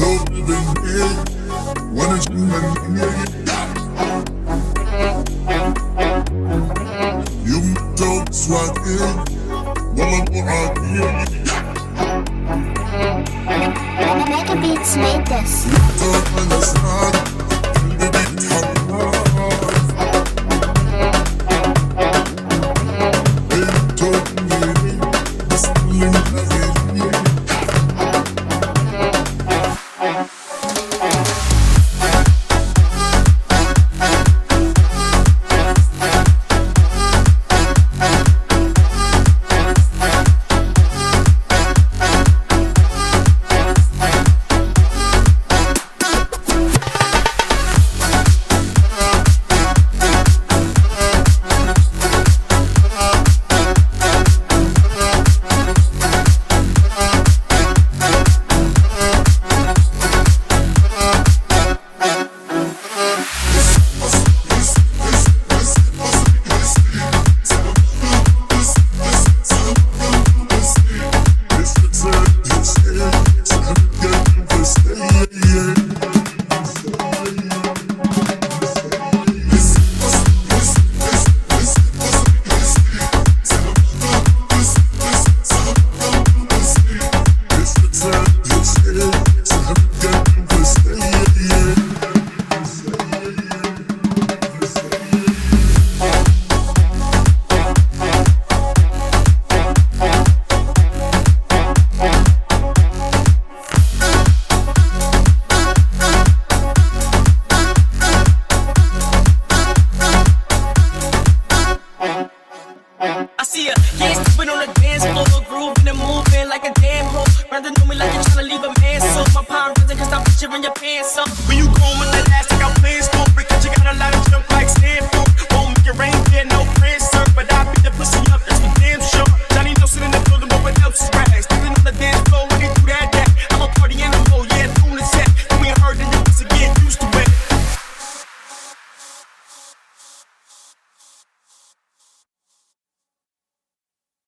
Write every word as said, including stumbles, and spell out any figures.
Mega Beats made this. Rather know me like you're tryna leave a man. So my palm rising cause I'm picturing your pants up. When you go with